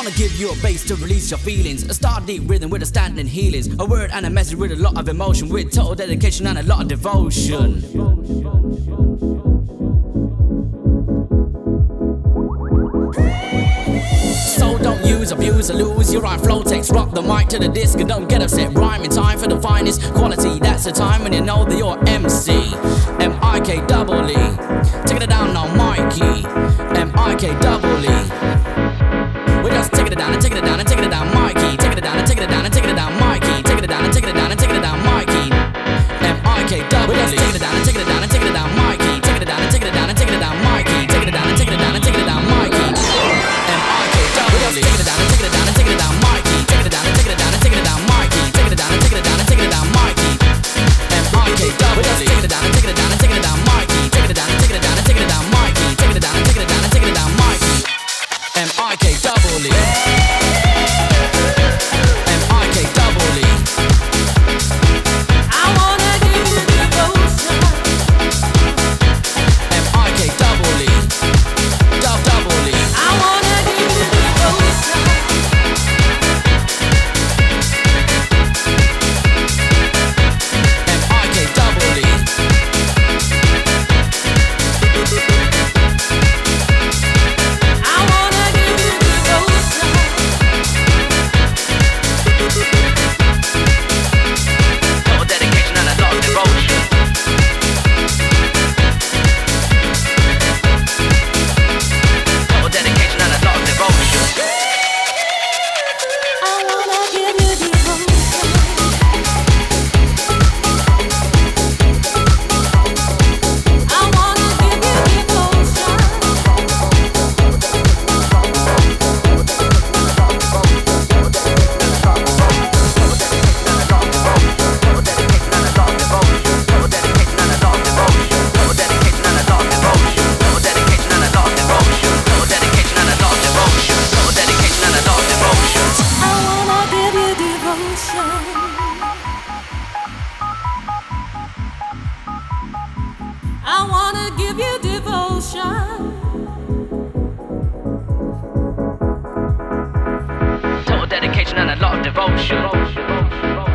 wanna give you a bass to release your feelings. A star deep rhythm with a standing healings. A word and a message with a lot of emotion. With total dedication and a lot of devotion. So don't use, abuse or lose your rhyme flow text. Rock the mic to the disc and don't get upset. Rhyme in time for the finest quality. That's the time when you know that you're MC. M-I-K-double-E. Taking it down now, Mikey. M-I-K-double-E. We're just taking it down and taking it down and taking it down, Mikey. Taking it down and taking it down and taking it down, Mikey. Taking it down and taking it down and taking it down, Mikey. M-I-K-double-E. We're just taking it down and taking it down and taking it down, Mikey. Taking it down and taking it down and taking it down, Mikey. Taking it down and taking it down and taking it down, Mikey. M-I-K-double-E. Taking it down and taking it down and taking it down, Mikey. Taking it down and taking it down and taking it down, Mikey. Taking it down and taking it down and taking it down, Mikey. M-I-K-double-E. We're just taking it down and taking it down and taking it down, Mikey. Taking it down and taking it down and taking it down, Mikey. Taking it down and taking it down and taking it down, Mikey. M-I-K-double-E. M-I-K-double-E. I wanna give you devotion. M-I-K-double-E. Double-E. I wanna give you devotion. M-I-K-double-E. I wanna give you devotion. Total dedication and a lot of devotion. Total dedication and a lot of devotion. I wanna give you devotion. I wanna give you devotion. I wanna give you devotion. I wanna give you devotion. Total dedication and a lot of devotion.